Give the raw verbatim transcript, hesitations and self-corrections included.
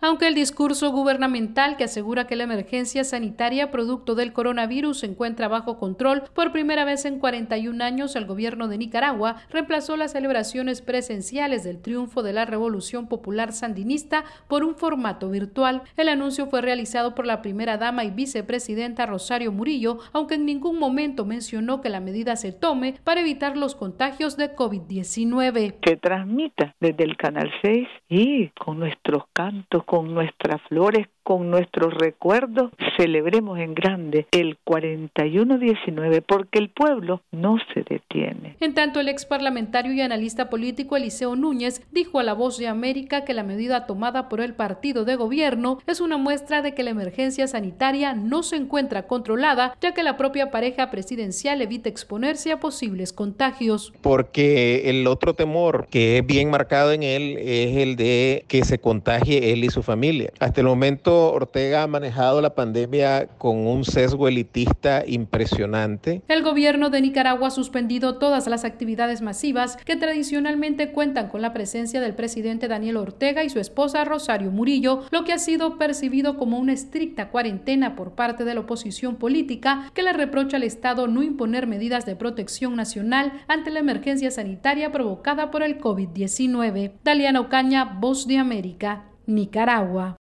Aunque el discurso gubernamental que asegura que la emergencia sanitaria producto del coronavirus se encuentra bajo control, por primera vez en cuarenta y un años el gobierno de Nicaragua reemplazó las celebraciones presenciales del triunfo de la Revolución Popular Sandinista por un formato virtual. El anuncio fue realizado por la primera dama y vicepresidenta Rosario Murillo, aunque en ningún momento mencionó que la medida se tome para evitar los contagios de COVID diecinueve. Que transmita desde el Canal seis y con nuestros cantos, con nuestras flores, con nuestros recuerdos, celebremos en grande el cuarenta y uno diecinueve, porque el pueblo no se detiene. En tanto, el ex parlamentario y analista político Eliseo Núñez dijo a La Voz de América que la medida tomada por el partido de gobierno es una muestra de que la emergencia sanitaria no se encuentra controlada, ya que la propia pareja presidencial evita exponerse a posibles contagios. Porque el otro temor que es bien marcado en él es el de que se contagie él y su familia. Hasta el momento Ortega ha manejado la pandemia con un sesgo elitista impresionante. El gobierno de Nicaragua ha suspendido todas las actividades masivas que tradicionalmente cuentan con la presencia del presidente Daniel Ortega y su esposa Rosario Murillo, lo que ha sido percibido como una estricta cuarentena por parte de la oposición política, que le reprocha al Estado no imponer medidas de protección nacional ante la emergencia sanitaria provocada por el COVID diecinueve. Daliana Ocaña, Voz de América, Nicaragua.